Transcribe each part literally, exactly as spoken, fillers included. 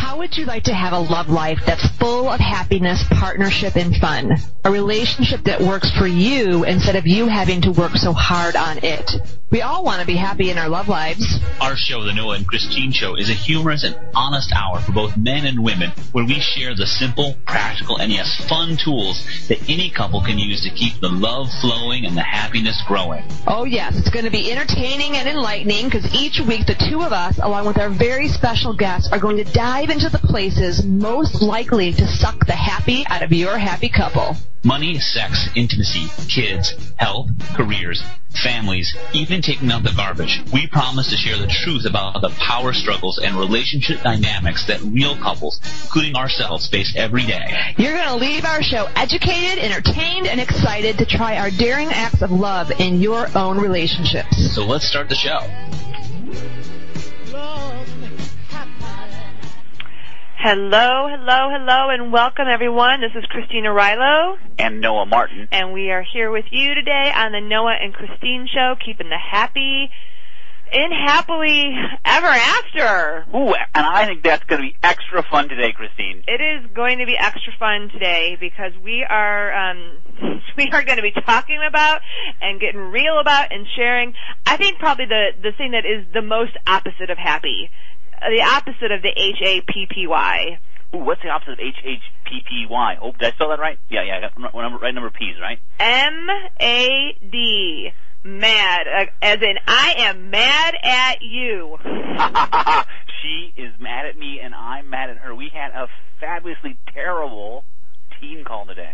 How would you like to have a love life that's full of happiness, partnership, and fun? A relationship that works for you instead of you having to work so hard on it. We all want to be happy in our love lives. Our show, The Noah and Christine Show, is a humorous and honest hour for both men and women where we share the simple, practical, and yes, fun tools that any couple can use to keep the love flowing and the happiness growing. Oh yes, it's going to be entertaining and enlightening because each week the two of us, along with our very special guests, are going to dive into the places most likely to suck the happy out of your happy couple. Money, sex, intimacy, kids, health, careers, families, even taking out the garbage. We promise to share the truth about the power struggles and relationship dynamics that real couples, including ourselves, face every day. You're going to leave our show educated, entertained, and excited to try our daring acts of love in your own relationships. So let's start the show. Hello, hello, hello, and welcome, everyone. This is Christina Rilo. And Noah Martin. And we are here with you today on the Noah and Christine Show, keeping the happy in happily ever after. Ooh, and I think that's going to be extra fun today, Christine. It is going to be extra fun today because we are um, we are going to be talking about and getting real about and sharing, I think, probably the, the thing that is the most opposite of happy. The opposite of the H A P P Y. Ooh, what's the opposite of H H P P Y? Oh, did I spell that right? Yeah, yeah, I got the number, right number of P's, right? M A D. Mad. Uh, as in, I am mad at you. She is mad at me, and I'm mad at her. We had a fabulously terrible team call today.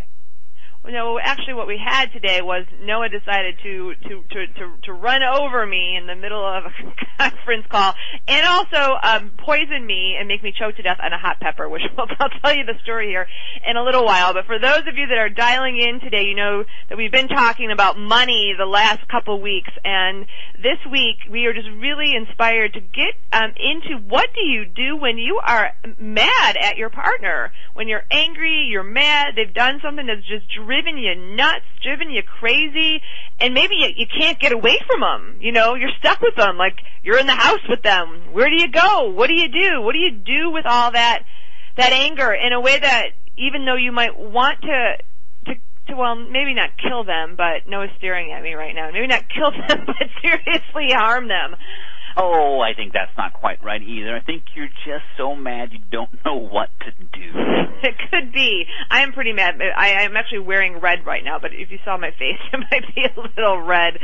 No, actually what we had today was Noah decided to, to, to, to, to run over me in the middle of a conference call and also um, poison me and make me choke to death on a hot pepper, which I'll, I'll tell you the story here in a little while. But for those of you that are dialing in today, you know that we've been talking about money the last couple weeks, and this week we are just really inspired to get um, into what do you do when you are mad at your partner, when you're angry, you're mad, they've done something that's just driven driven you nuts, driven you crazy, and maybe you, you can't get away from them. You know, you're stuck with them, like you're in the house with them. Where do you go? What do you do? What do you do with all that that anger in a way that even though you might want to, to, to well, maybe not kill them, but Noah's staring at me right now. Maybe not kill them, but seriously harm them. Oh, I think that's not quite right either. I think you're just so mad you don't know what to do. It could be. I am pretty mad. I am actually wearing red right now, but if you saw my face, it might be a little red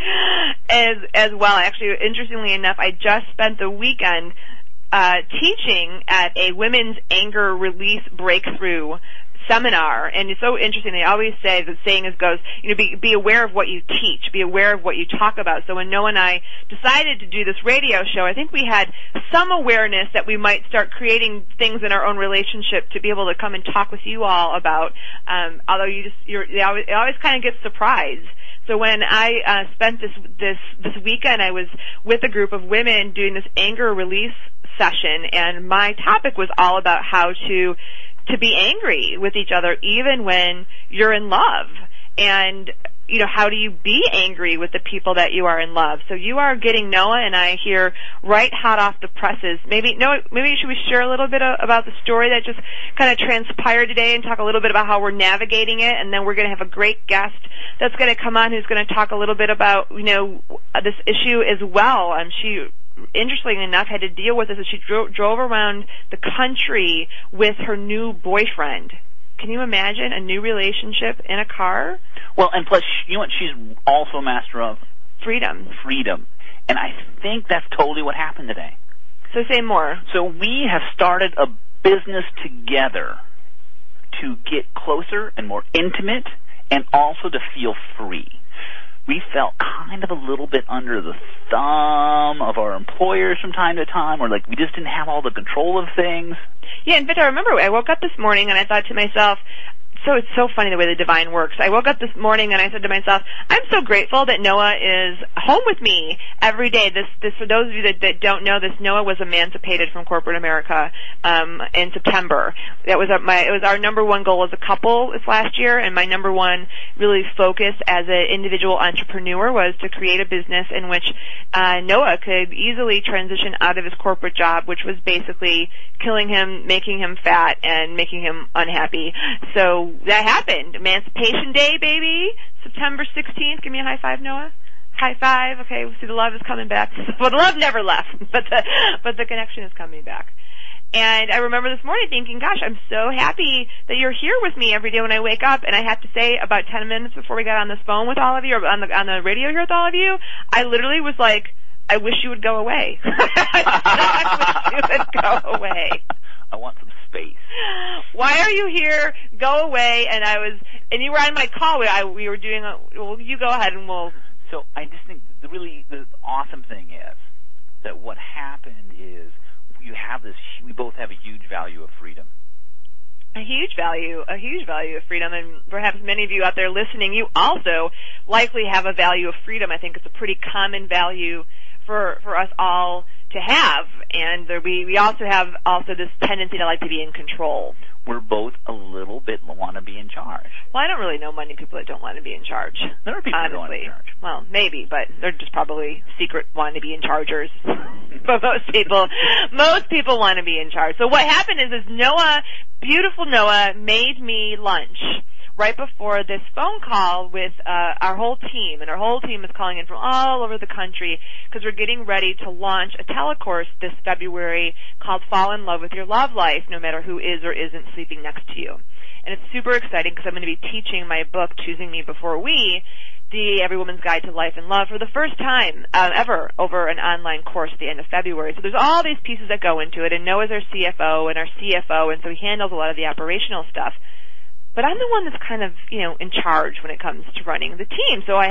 as as well. Actually, interestingly enough, I just spent the weekend uh, teaching at a women's anger release breakthrough seminar, and it's so interesting. They always say, the saying is goes, you know, be, be aware of what you teach, be aware of what you talk about. So when Noah and I decided to do this radio show, I think we had some awareness that we might start creating things in our own relationship to be able to come and talk with you all about. Um, although you just, you're, you always, it always kind of gets surprised. So when I uh, spent this this this weekend, I was with a group of women doing this anger release session, and my topic was all about how to to be angry with each other even when you're in love. And, you know, how do you be angry with the people that you are in love? So you are getting Noah and I here right hot off the presses. Maybe, Noah, maybe should we share a little bit about the story that just kind of transpired today and talk a little bit about how we're navigating it, and then we're going to have a great guest that's going to come on who's going to talk a little bit about, you know, this issue as well. Um, she interestingly enough, had to deal with this as she dro- drove around the country with her new boyfriend. Can you imagine a new relationship in a car? Well, and plus, you know what she's also a master of? Freedom. Freedom. And I think that's totally what happened today. So say more. So we have started a business together to get closer and more intimate and also to feel free. We felt kind of a little bit under the thumb of our employers from time to time, or like we just didn't have all the control of things. Yeah, in fact, I remember I woke up this morning and I thought to myself, so it's so funny the way the divine works. I woke up this morning and I said to myself, I'm so grateful that Noah is home with me every day. This, this for those of you that, that don't know this, Noah was emancipated from corporate America um, in September. That was my it was our number one goal as a couple this last year, and my number one really focus as an individual entrepreneur was to create a business in which uh, Noah could easily transition out of his corporate job, which was basically killing him, making him fat, and making him unhappy. So that happened. Emancipation Day, baby. September sixteenth. Give me a high five, Noah. High five. Okay, we see the love is coming back. Well, the love never left, but the but the connection is coming back. And I remember this morning thinking, gosh, I'm so happy that you're here with me every day when I wake up. And I have to say, about ten minutes before we got on this phone with all of you, or on the on the radio here with all of you, I literally was like, I wish you would go away. I wish you would go away. I want some space. Why are you here? Go away. And I was, and you were on my call. We, I, we were doing a, well, you go ahead and we'll. So I just think the really, the awesome thing is that what happened is you have this, we both have a huge value of freedom. A huge value, a huge value of freedom, and perhaps many of you out there listening, you also likely have a value of freedom. I think it's a pretty common value for, for us all to have, and there, we, we also have also this tendency to like to be in control. We're both a little bit want to be in charge. Well, I don't really know many people that don't want to be in charge. There are people honestly. that don't want to be in charge. Well, maybe, but they're just probably secret wanting to be in chargers. But most people, most people want to be in charge. So what happened is, is Noah, beautiful Noah, made me lunch right before this phone call with uh, our whole team, and our whole team is calling in from all over the country because we're getting ready to launch a telecourse this February called Fall in Love with Your Love Life, no matter who is or isn't sleeping next to you. And it's super exciting because I'm going to be teaching my book, Choosing Me Before We, the Every Woman's Guide to Life and Love, for the first time uh, ever over an online course at the end of February. So there's all these pieces that go into it, and Noah's our C F O and our C F O, and so he handles a lot of the operational stuff. But I'm the one that's kind of, you know, in charge when it comes to running the team. So I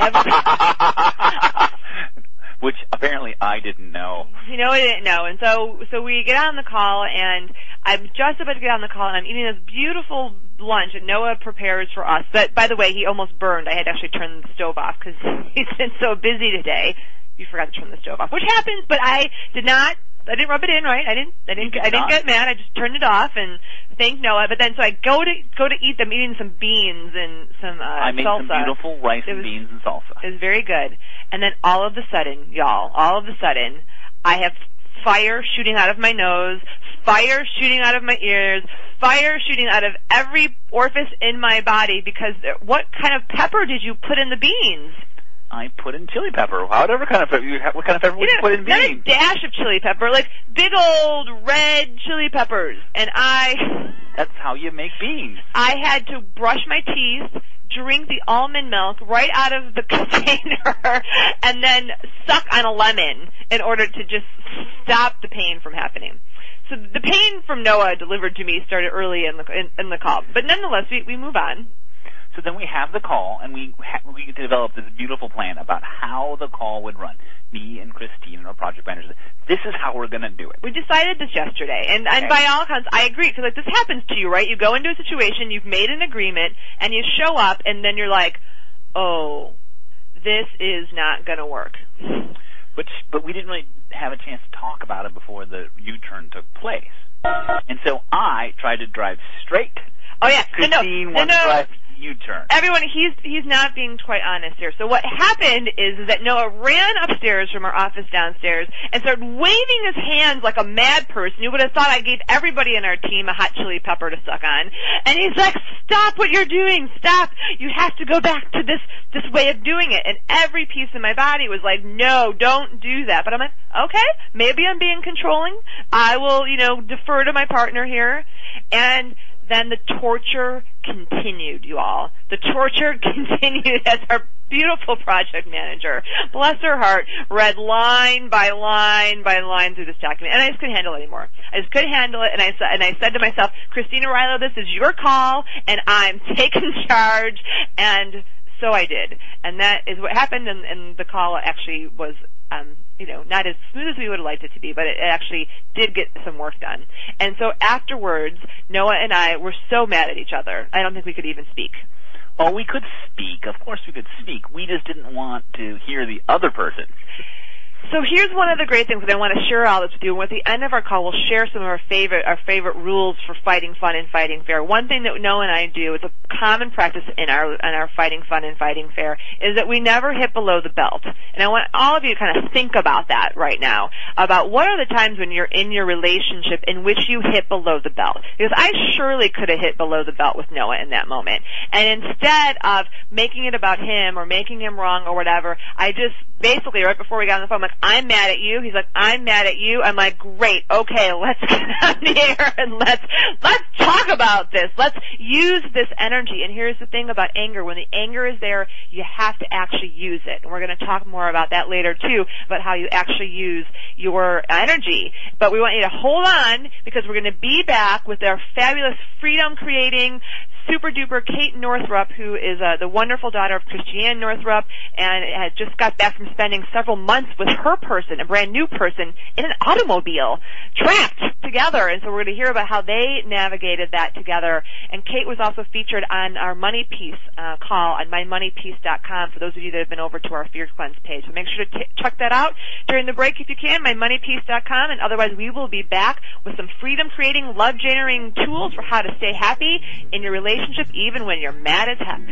have which apparently I didn't know. You know, I didn't know. And so so we get on the call, and I'm just about to get on the call, and I'm eating this beautiful lunch that Noah prepares for us. But, by the way, he almost burned. I had to actually turn the stove off because he's been so busy today. You forgot to turn the stove off, which happens, but I did not. I didn't rub it in, right? I didn't. I didn't. I didn't get mad. I just turned it off and thanked Noah. But then, so I go to go to eat them, eating some beans and some uh, I made salsa. some beautiful rice was, and beans and salsa. It was very good. And then all of a sudden, y'all, all of a sudden, I have fire shooting out of my nose, fire shooting out of my ears, fire shooting out of every orifice in my body because what kind of pepper did you put in the beans? I put in chili pepper. Whatever kind of pepper, what kind of pepper would you, you know, put in beans? Not a dash of chili pepper, like big old red chili peppers. And I... That's how you make beans. I had to brush my teeth, drink the almond milk right out of the container, and then suck on a lemon in order to just stop the pain from happening. So the pain from Noah delivered to me started early in the in, in the call. But nonetheless, we, we move on. So then we have the call, and we ha- we get to develop this beautiful plan about how the call would run. Me and Christine and our project managers. This is how we're going to do it. We decided this yesterday, and, okay. and by all accounts, I agree, because like, this happens to you, right? You go into a situation, you've made an agreement, and you show up, and then you're like, oh, this is not going to work. But but we didn't really have a chance to talk about it before the U-turn took place. And so I tried to drive straight. Oh, yeah. Christine no, no, wanted no, no. to drive U-turn. Everyone, he's he's not being quite honest here. So what happened is, is that Noah ran upstairs from our office downstairs and started waving his hands like a mad person. You would have thought I gave everybody in our team a hot chili pepper to suck on. And he's like, stop what you're doing. Stop. You have to go back to this, this way of doing it. And every piece of my body was like, no, don't do that. But I'm like, okay, maybe I'm being controlling. I will, you know, defer to my partner here. And then the torture continued, you all. The torture continued as our beautiful project manager, bless her heart, read line by line by line through this document. And I just couldn't handle it anymore. I just couldn't handle it, and I, and I said to myself, Christina Rilo, this is your call, and I'm taking charge, and so I did. And that is what happened, and, and the call actually was um, you know, not as smooth as we would have liked it to be, but it actually did get some work done. And so afterwards, Noah and I were so mad at each other, I don't think we could even speak. Oh, we could speak. Of course we could speak. We just didn't want to hear the other person. So here's one of the great things that I want to share all this with you. And at the end of our call, we'll share some of our favorite our favorite rules for fighting fun and fighting fair. One thing that Noah and I do, it's a common practice in our in our fighting fun and fighting fair, is that we never hit below the belt. And I want all of you to kind of think about that right now, about what are the times when you're in your relationship in which you hit below the belt. Because I surely could have hit below the belt with Noah in that moment. And instead of making it about him or making him wrong or whatever, I just basically, right before we got on the phone, I'm like, I'm mad at you. He's like, I'm mad at you. I'm like, great, okay, let's get on the air and let's let's talk about this. Let's use this energy. And here's the thing about anger. When the anger is there, you have to actually use it. And we're going to talk more about that later, too, about how you actually use your energy. But we want you to hold on, because we're going to be back with our fabulous freedom-creating super duper Kate Northrup, who is uh, the wonderful daughter of Christiane Northrup, and had just got back from spending several months with her person, a brand new person, in an automobile, trapped together. And so we're going to hear about how they navigated that together. And Kate was also featured on our Money Piece uh, call on my money piece dot com for those of you that have been over to our Fear Cleanse page. So make sure to t- check that out during the break if you can, my money piece dot com. And otherwise, we will be back with some freedom-creating, love-generating tools for how to stay happy in your relationship. Relationship even when you're mad as heck.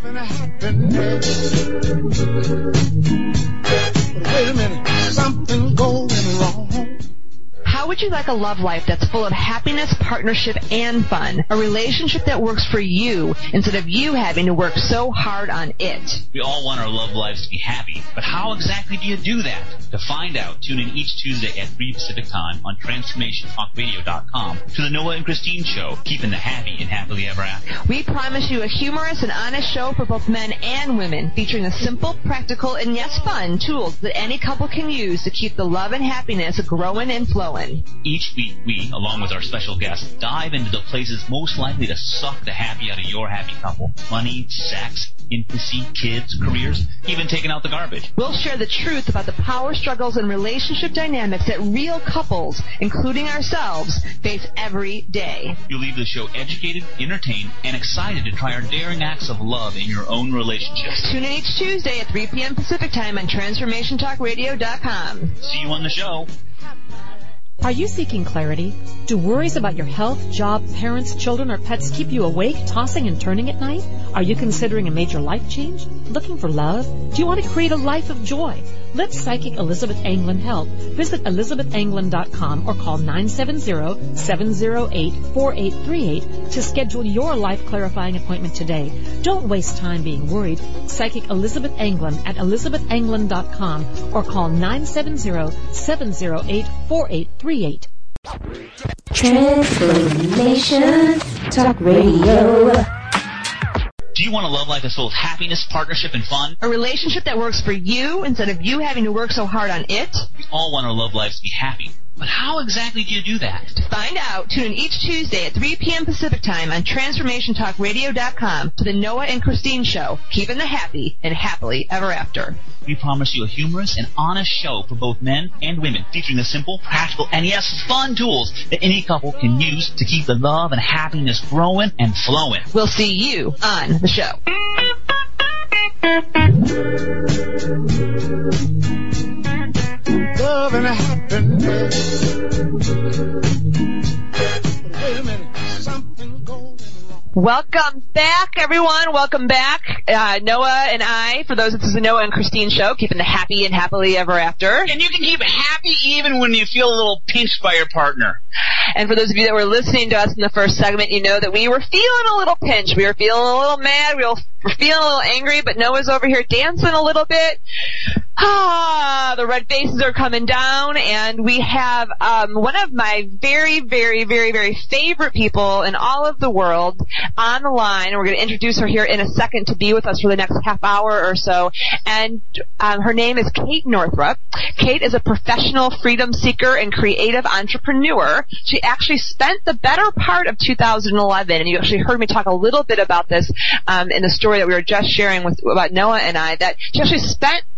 Wait a minute, something's going wrong. How would you like a love life that's full of happiness, partnership, and fun? A relationship that works for you instead of you having to work so hard on it. We all want our love lives to be happy, but how exactly do you do that? To find out, tune in each Tuesday at three Pacific Time on Transformation Talk Radio dot com to the Noah and Christine Show, keeping the happy and happily ever after. We promise you a humorous and honest show for both men and women, featuring the simple, practical, and yes, fun tools that any couple can use to keep the love and happiness growing and flowing. Each week, we, along with our special guests, dive into the places most likely to suck the happy out of your happy couple. Money, sex, intimacy, kids, careers, even taking out the garbage. We'll share the truth about the power struggles and relationship dynamics that real couples, including ourselves, face every day. You'll leave the show educated, entertained, and excited to try our daring acts of love in your own relationships. Tune in each Tuesday at three p.m. Pacific Time on Transformation Talk Radio dot com. See you on the show. Are you seeking clarity? Do worries about your health, job, parents, children, or pets keep you awake, tossing and turning at night? Are you considering a major life change? Looking for love? Do you want to create a life of joy? Let Psychic Elizabeth Anglin help. Visit elizabeth anglin dot com or call nine seven zero, seven zero eight, four eight three eight to schedule your life-clarifying appointment today. Don't waste time being worried. Psychic Elizabeth Anglin at elizabeth anglin dot com or call nine seven zero, seven zero eight, four eight three eight. Transformation Talk Radio. Do you want a love life that's full of happiness, partnership, and fun? A relationship that works for you instead of you having to work so hard on it? We all want our love lives to be happy. But how exactly do you do that? To find out, tune in each Tuesday at three p.m. Pacific Time on Transformation Talk Radio dot com to the Noah and Christine Show, keeping the happy and happily ever after. We promise you a humorous and honest show for both men and women, featuring the simple, practical, and yes, fun tools that any couple can use to keep the love and happiness growing and flowing. We'll see you on the show. Love and happiness. Wait a minute, something's going wrong. Welcome back, everyone. Welcome back. Uh, Noah and I, for those, this is the Noah and Christine Show, keeping the happy and happily ever after. And you can keep happy even when you feel a little pinched by your partner. And for those of you that were listening to us in the first segment, you know that we were feeling a little pinched. We were feeling a little mad. We were feeling a little angry, but Noah's over here dancing a little bit. Ah, the red faces are coming down, and we have um, one of my very, very, very, very favorite people in all of the world on the line, and we're going to introduce her here in a second to be with us for the next half hour or so. And um, her name is Kate Northrup. Kate is a professional freedom seeker and creative entrepreneur. She actually spent the better part of two thousand eleven, and you actually heard me talk a little bit about this um, in the story that we were just sharing with about Noah and I, that she actually spent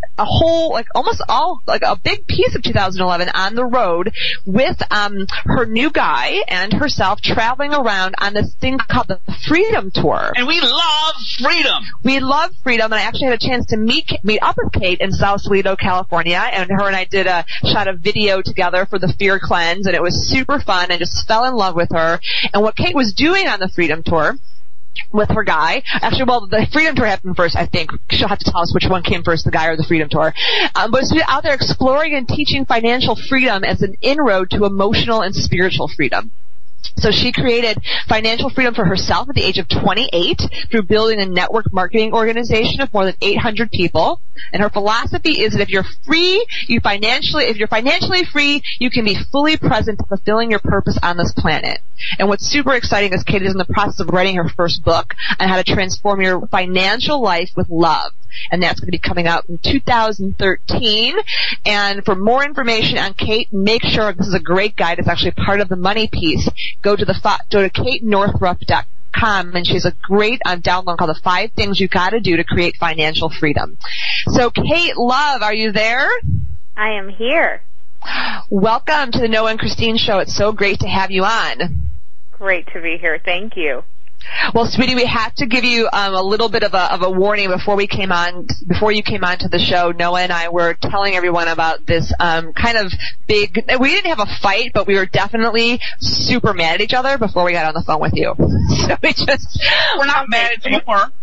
a whole, like almost all, like a big piece of two thousand eleven on the road with um her new guy and herself traveling around on this thing called the Freedom Tour. And we love freedom. We love freedom, and I actually had a chance to meet meet up with Kate in Sausalito, California, and her and I did a shot of video together for the Fear Cleanse, and it was super fun. I just fell in love with her. And what Kate was doing on the Freedom Tour with her guy. Actually, well, the Freedom Tour happened first, I think. She'll have to tell us which one came first, the guy or the Freedom Tour. Um, but she's out there exploring and teaching financial freedom as an inroad to emotional and spiritual freedom. So she created financial freedom for herself at the age of twenty-eight through building a network marketing organization of more than eight hundred people. And her philosophy is that if you're free, you financially, if you're financially free, you can be fully present, fulfilling your purpose on this planet. And what's super exciting is Kate is in the process of writing her first book on how to transform your financial life with love. And that's going to be coming out in two thousand thirteen. And for more information on Kate, make sure this is a great guide. It's actually part of the money piece. Go to the go to kate northrup dot com, and she has a great um, download called the Five Things You Got to Do to Create Financial Freedom. So, Kate Love, are you there? I am here. Welcome to the Noah and Christine Show. It's so great to have you on. Great to be here. Thank you. Well, sweetie, we had to give you um, a little bit of a, of a warning before we came on. Before you came on to the show, Noah and I were telling everyone about this um, kind of big. We didn't have a fight, but we were definitely super mad at each other before we got on the phone with you. So we just we're not mad at you.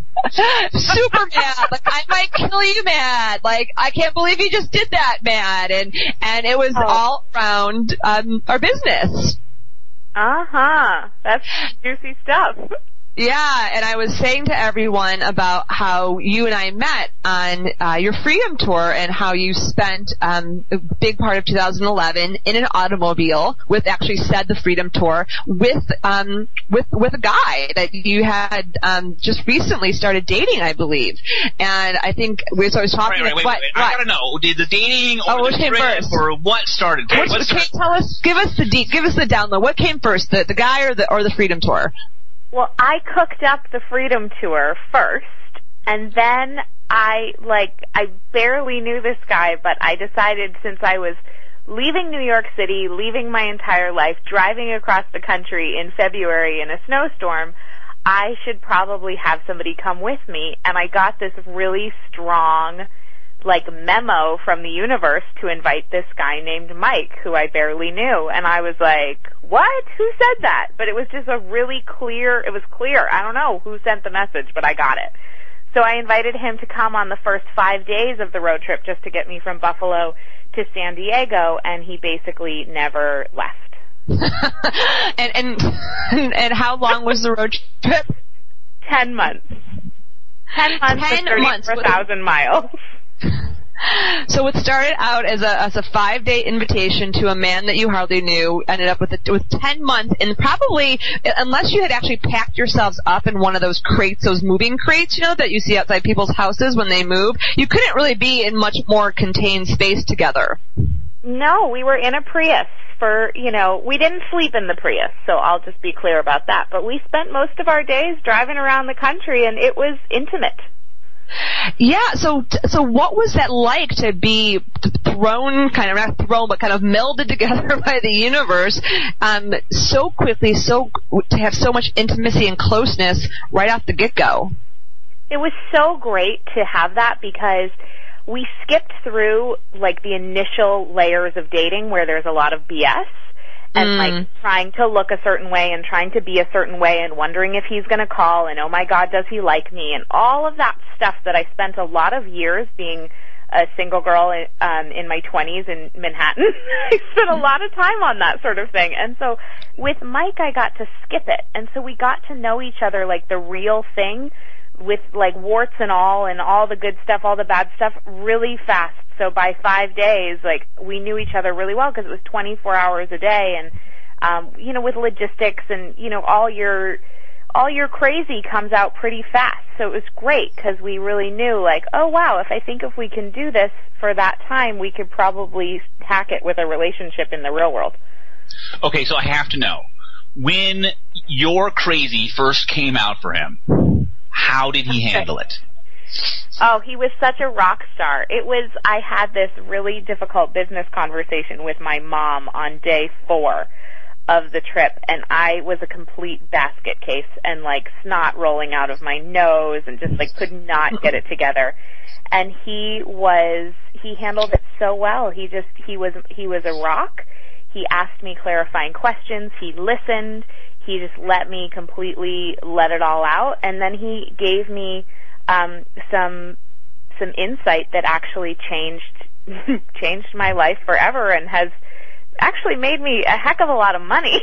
Super mad, like I might kill you mad, like I can't believe you just did that mad, and and it was oh. all around um, our business. Uh-huh. That's juicy stuff. Yeah, and I was saying to everyone about how you and I met on uh, your Freedom Tour and how you spent um, a big part of two thousand eleven in an automobile with, actually said the Freedom Tour, with um, with with a guy that you had um, just recently started dating, I believe. And I think we so I was talking. Wait, wait, wait, what, wait. I gotta know, did the dating or oh, the trip first? or what started? What, what started? Tell us, give us the de- give us the download. What came first, the the guy or the or the Freedom Tour? Well, I cooked up the Freedom Tour first, and then I, like, I barely knew this guy, but I decided since I was leaving New York City, leaving my entire life, driving across the country in February in a snowstorm, I should probably have somebody come with me, and I got this really strong, like, memo from the universe to invite this guy named Mike, who I barely knew, and I was like, what? Who said that? But it was just a really clear, it was clear. I don't know who sent the message, but I got it. So I invited him to come on the first five days of the road trip just to get me from Buffalo to San Diego, and he basically never left. and, and, and how long was the road trip? Ten months. Ten months Ten for thirty-four thousand miles. So it started out as a as a five day invitation to a man that you hardly knew. Ended up with a, with ten months, and probably unless you had actually packed yourselves up in one of those crates, those moving crates, you know, that you see outside people's houses when they move, you couldn't really be in much more contained space together. No, we were in a Prius. For, you know, we didn't sleep in the Prius, so I'll just be clear about that. But we spent most of our days driving around the country, and it was intimate. Yeah, so so what was that like to be thrown, kind of not thrown, but kind of melded together by the universe um, so quickly, so to have so much intimacy and closeness right off the get-go? It was so great to have that because we skipped through, like, the initial layers of dating where there's a lot of B S and, mm. like, trying to look a certain way and trying to be a certain way and wondering if he's going to call and, oh, my God, does he like me? And all of that stuff that I spent a lot of years being a single girl um, in my twenties in Manhattan. I spent a lot of time on that sort of thing. And so with Mike, I got to skip it. And so we got to know each other like the real thing, with like warts and all and all the good stuff, all the bad stuff, really fast. So by five days, like, we knew each other really well because it was twenty-four hours a day. And, um, you know, with logistics and, you know, all your, all your crazy comes out pretty fast. So it was great because we really knew, like, oh, wow, if I think if we can do this for that time, we could probably hack it with a relationship in the real world. Okay, so I have to know, when your crazy first came out for him, how did he handle it? Oh, he was such a rock star. It was, I had this really difficult business conversation with my mom on day four of the trip, and I was a complete basket case and like snot rolling out of my nose and just like could not get it together. And he was, he handled it so well. He just, he was, he was a rock. He asked me clarifying questions. He listened. He just let me completely let it all out. And then he gave me um, some some insight that actually changed changed my life forever and has actually made me a heck of a lot of money.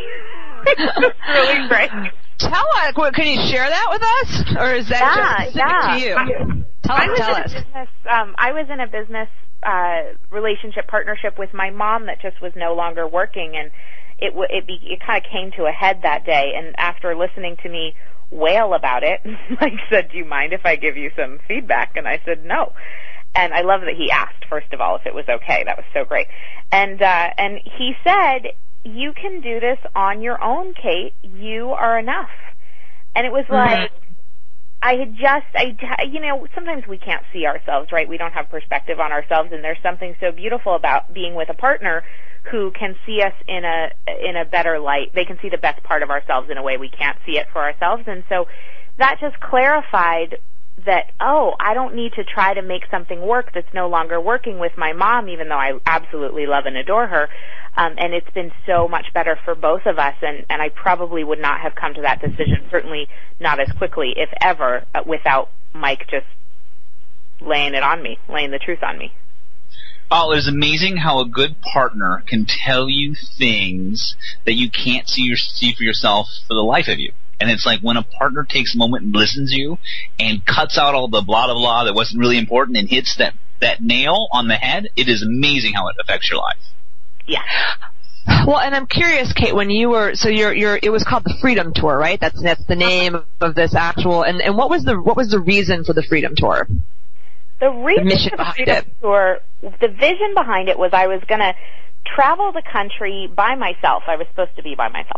It's really great. Tell us, can you share that with us, or is that yeah, just yeah. to you? Tell, I was tell in us. A business, um, I was in a business uh, relationship partnership with my mom that just was no longer working, and it w- it, be- it kind of came to a head that day. And after listening to me wail about it, Mike said, "Do you mind if I give you some feedback?" And I said, "No." And I love that he asked, first of all, if it was okay. That was so great. And uh, and he said, "You can do this on your own, Kate. You are enough." And it was like, mm-hmm. I had just, I, you know, sometimes we can't see ourselves, right? We don't have perspective on ourselves, and there's something so beautiful about being with a partner who can see us in a in a better light. They can see the best part of ourselves in a way we can't see it for ourselves. And so that just clarified that, oh, I don't need to try to make something work that's no longer working with my mom, even though I absolutely love and adore her. Um, and it's been so much better for both of us, and, and I probably would not have come to that decision, certainly not as quickly, if ever, uh, without Mike just laying it on me, laying the truth on me. Oh, it's amazing how a good partner can tell you things that you can't see, your, see for yourself for the life of you. And it's like when a partner takes a moment and listens to you and cuts out all the blah, blah, blah that wasn't really important and hits that, that nail on the head, it is amazing how it affects your life. Yeah. Well, and I'm curious, Kate, when you were, so you're, you're, it was called the Freedom Tour, right? That's, that's the name of this actual, and, and what was the, what was the reason for the Freedom Tour? The reason the mission for the behind Freedom it. Tour, the vision behind it was I was gonna travel the country by myself. I was supposed to be by myself.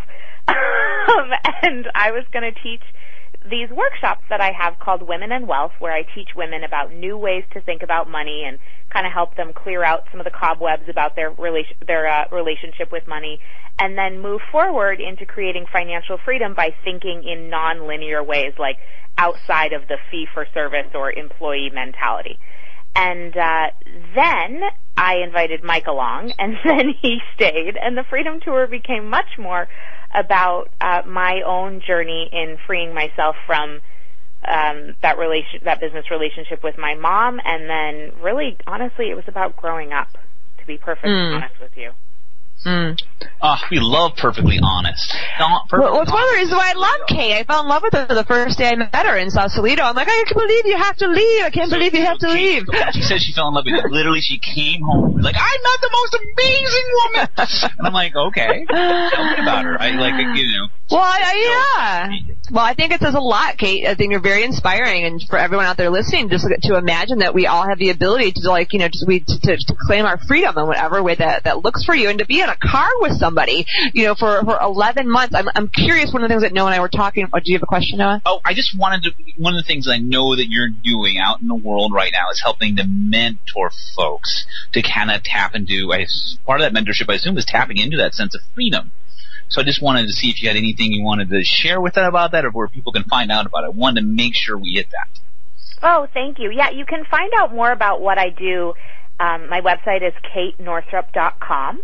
um, and I was gonna teach these workshops that I have called Women and Wealth, where I teach women about new ways to think about money and kind of help them clear out some of the cobwebs about their relation, their uh, relationship with money, and then move forward into creating financial freedom by thinking in non-linear ways, like outside of the fee-for-service or employee mentality. And uh, then I invited Mike along, and then he stayed, and the Freedom Tour became much more about uh, my own journey in freeing myself from um, that relation, that business relationship with my mom, and then really, honestly, it was about growing up, to be perfectly mm. honest with you. Mm. Uh, we love Perfectly Honest. Not perfectly well, it's one of the reasons why I love Kate. I fell in love with her the first day I met her in Sausalito. I'm like, I can't believe you have to leave. I can't so, believe you have to she, leave. She said she fell in love with you. Literally, she came home like, I'm not the most amazing woman. And I'm like, okay, tell me about her. I like, you know. Well, I, yeah. Well, I think it says a lot, Kate. I think you're very inspiring, and for everyone out there listening, just to imagine that we all have the ability to, like, you know, just we to, to, to claim our freedom in whatever way that that looks for you, and to be in a car with somebody, you know, for for eleven months. I'm I'm curious. One of the things that Noah and I were talking about. Do you have a question, Noah? Oh, I just wanted to. One of the things I know that you're doing out in the world right now is helping to mentor folks to kind of tap into. I, part of that mentorship, I assume, is tapping into that sense of freedom. So I just wanted to see if you had anything you wanted to share with them about that, or where people can find out about it. I wanted to make sure we hit that. Oh, thank you. Yeah, you can find out more about what I do. Um, my website is kate northrup dot com,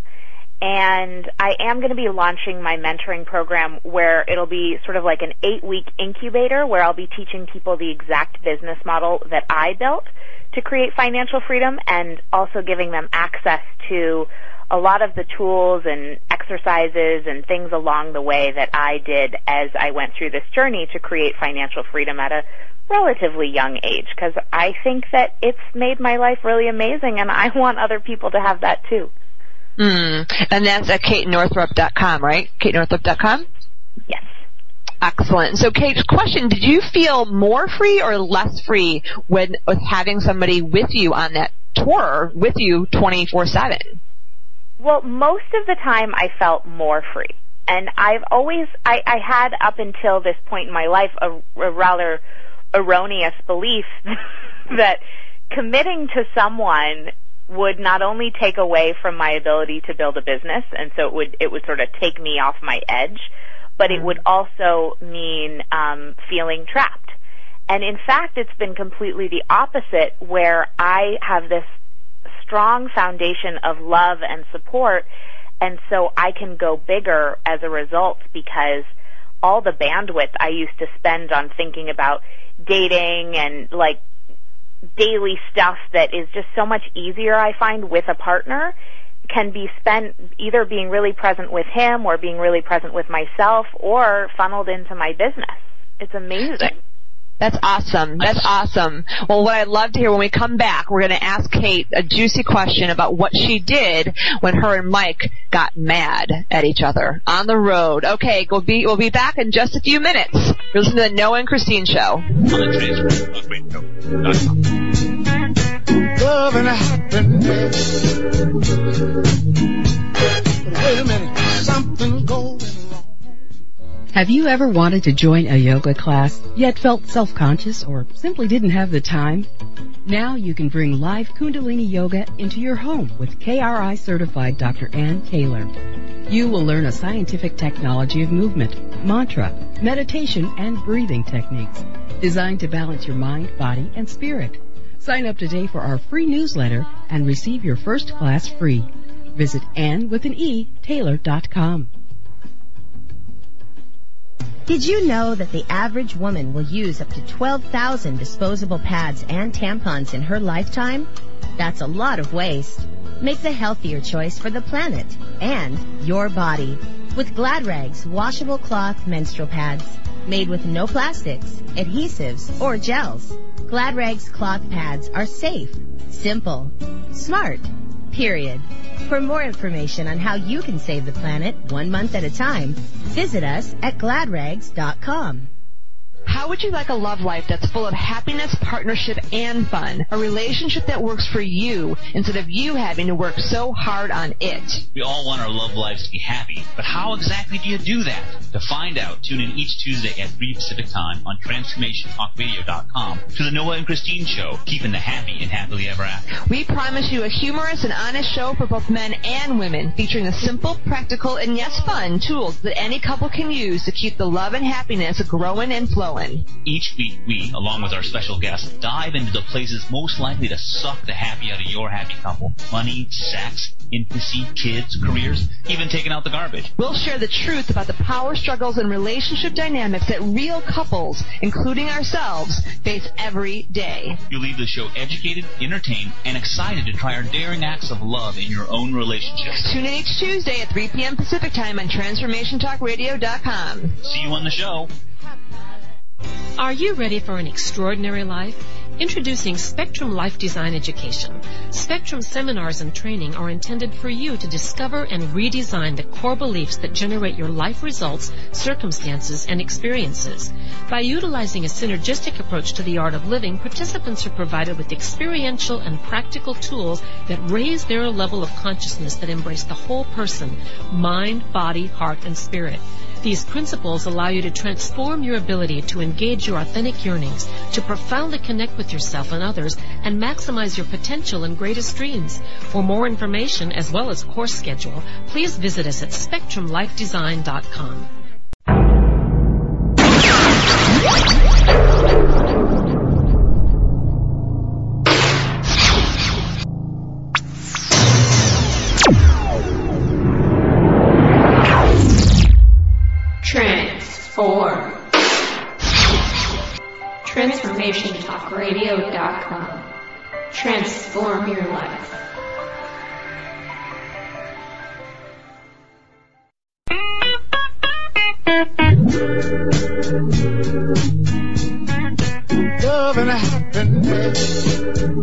and I am going to be launching my mentoring program, where it'll be sort of like an eight-week incubator, where I'll be teaching people the exact business model that I built to create financial freedom, and also giving them access to a lot of the tools and exercises and things along the way that I did as I went through this journey to create financial freedom at a relatively young age, because I think that it's made my life really amazing, and I want other people to have that too. Mm. And that's at kate northrup dot com, right? kate northrup dot com? Yes. Excellent. So, Kate, question, did you feel more free or less free when with having somebody with you on that tour, with you twenty-four seven? Well, most of the time I felt more free. And I've always, I, I had up until this point in my life a, a rather erroneous belief that committing to someone would not only take away from my ability to build a business, and so it would it would sort of take me off my edge, but it would also mean um, feeling trapped. And in fact, it's been completely the opposite, where I have this strong foundation of love and support, and so I can go bigger as a result, because all the bandwidth I used to spend on thinking about dating and like daily stuff that is just so much easier, I find, with a partner, can be spent either being really present with him or being really present with myself or funneled into my business. It's amazing. That's awesome. That's awesome. Well, what I'd love to hear when we come back, we're going to ask Kate a juicy question about what she did when her and Mike got mad at each other on the road. Okay, we'll be, we'll be back in just a few minutes. You're listening to the Noah and Christine Show. On the Transformation Talk Radio dot com. Love and happiness. Wait a minute, something going wrong. Have you ever wanted to join a yoga class, yet felt self-conscious or simply didn't have the time? Now you can bring live Kundalini Yoga into your home with K R I certified Doctor Ann Taylor. You will learn a scientific technology of movement, mantra, meditation, and breathing techniques designed to balance your mind, body, and spirit. Sign up today for our free newsletter and receive your first class free. Visit Ann with an E, Taylor dot com. Did you know that the average woman will use up to twelve thousand disposable pads and tampons in her lifetime? That's a lot of waste. Make the healthier choice for the planet and your body with Glad Rags washable cloth menstrual pads made with no plastics, adhesives, or gels. Glad Rags cloth pads are safe, simple, smart, period. For more information on how you can save the planet one month at a time, visit us at glad rags dot com. How would you like a love life that's full of happiness, partnership, and fun? A relationship that works for you instead of you having to work so hard on it. We all want our love lives to be happy, but how exactly do you do that? To find out, tune in each Tuesday at three Pacific Time on Transformation Talk Radio dot com to the Noah and Christine Show, keeping the happy and happily ever after. We promise you a humorous and honest show for both men and women, featuring the simple, practical, and yes, fun tools that any couple can use to keep the love and happiness growing and flowing. Each week, we, along with our special guests, dive into the places most likely to suck the happy out of your happy couple. Money, sex, intimacy, kids, careers, even taking out the garbage. We'll share the truth about the power struggles and relationship dynamics that real couples, including ourselves, face every day. You'll leave the show educated, entertained, and excited to try our daring acts of love in your own relationship. Tune in each Tuesday at three p.m. Pacific Time on Transformation Talk Radio dot com. See you on the show. Are you ready for an extraordinary life? Introducing Spectrum Life Design Education. Spectrum seminars and training are intended for you to discover and redesign the core beliefs that generate your life results, circumstances, and experiences. By utilizing a synergistic approach to the art of living, participants are provided with experiential and practical tools that raise their level of consciousness that embrace the whole person, mind, body, heart, and spirit. These principles allow you to transform your ability to engage your authentic yearnings, to profoundly connect with yourself and others, and maximize your potential and greatest dreams. For more information, as well as course schedule, please visit us at spectrum life design dot com. Transform. Transformation Talk Radio dot com. Transform your life. Love and happiness.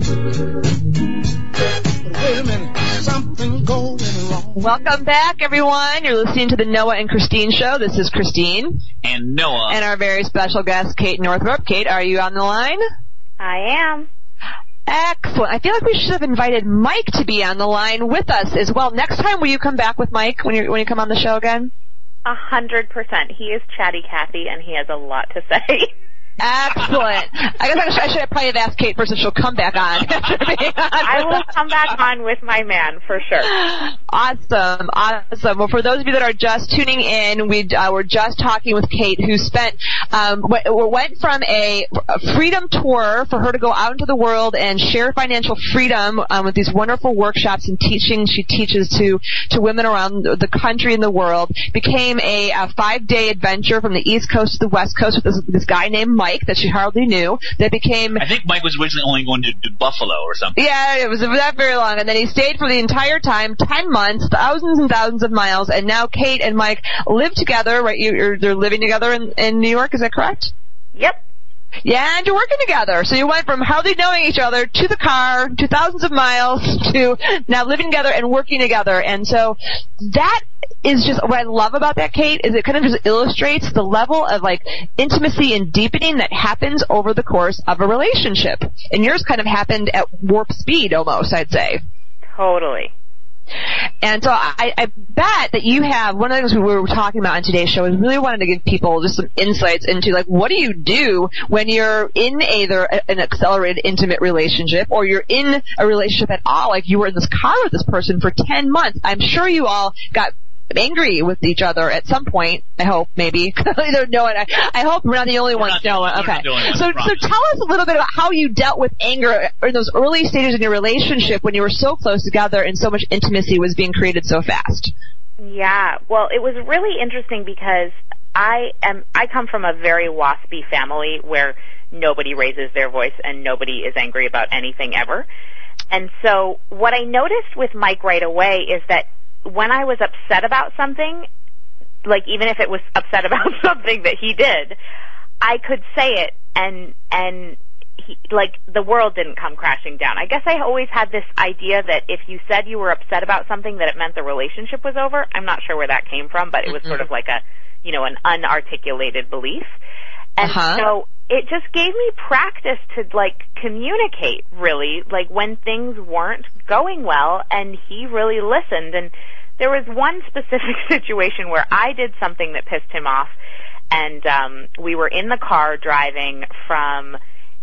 Wait a minute, something going wrong. Welcome back, everyone. You're listening to the Noah and Christine Show. This is Christine. And Noah. And our very special guest, Kate Northrup. Kate, are you on the line? I am. Excellent. I feel like we should have invited Mike to be on the line with us as well. Next time, will you come back with Mike when you when you come on the show again? A hundred percent. He is chatty Cathy, and he has a lot to say. Excellent. I guess I should, I should have probably have asked Kate first if she'll come back on. I will come back on with my man for sure. Awesome, awesome. Well, for those of you that are just tuning in, we uh, were just talking with Kate, who spent um, w- went from a, a freedom tour for her to go out into the world and share financial freedom um, with these wonderful workshops and teaching she teaches to to women around the country and the world. Became a, a five-day adventure from the East Coast to the West Coast with this, this guy named Mike that she hardly knew. That became. I think Mike was originally only going to, to Buffalo or something. Yeah, it was not very long, and then he stayed for the entire time, ten months, thousands and thousands of miles, and now Kate and Mike live together. Right, you, you're, they're living together in, in New York. Is that correct? Yep. Yeah, and you're working together. So you went from hardly knowing each other to the car, to thousands of miles, to now living together and working together. And so that is just what I love about that, Kate, is it kind of just illustrates the level of like intimacy and deepening that happens over the course of a relationship. And yours kind of happened at warp speed almost, I'd say. Totally. And so I, I bet that you have, one of the things we were talking about on today's show is really wanted to give people just some insights into like what do you do when you're in either an accelerated intimate relationship or you're in a relationship at all, like you were in this car with this person for ten months. I'm sure you all got angry with each other at some point. I hope, maybe. Either no, I, I hope we're not the only ones. No, okay. So, so tell us a little bit about how you dealt with anger in those early stages in your relationship when you were so close together and so much intimacy was being created so fast. Yeah, well, it was really interesting because I am. I come from a very waspy family where nobody raises their voice and nobody is angry about anything ever. And so, what I noticed with Mike right away is that when I was upset about something, like even if it was upset about something that he did, I could say it and, and he, like the world didn't come crashing down. I guess I always had this idea that if you said you were upset about something that it meant the relationship was over. I'm not sure where that came from, but it was mm-hmm. sort of like a, you know, an unarticulated belief. And uh-huh. so it just gave me practice to like communicate really, like when things weren't going well, and he really listened. And there was one specific situation where I did something that pissed him off, and um we were in the car driving from,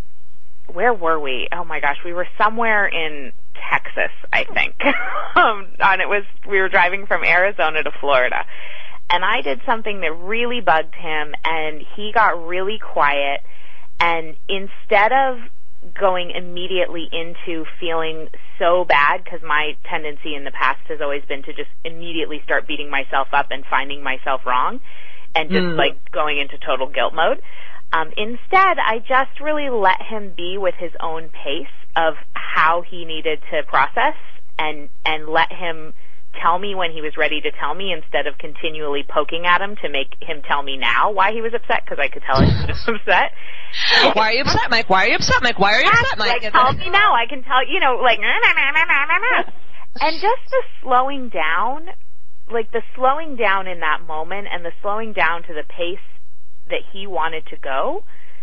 where were we? Oh my gosh, we were somewhere in Texas, I think. um, and it was, we were driving from Arizona to Florida. And I did something that really bugged him, and he got really quiet. And instead of going immediately into feeling so bad, because my tendency in the past has always been to just immediately start beating myself up and finding myself wrong, and just mm. like going into total guilt mode, um, instead I just really let him be with his own pace of how he needed to process, and and let him tell me when he was ready to tell me, instead of continually poking at him to make him tell me now why he was upset, because I could tell he was upset. Why are you upset, Mike? Why are you upset, Mike? Why are you upset, Mike? Like, tell me now. I can tell, you know, like, nah, nah, nah, nah, nah, nah. And just the slowing down, like the slowing down in that moment and the slowing down to the pace that he wanted to go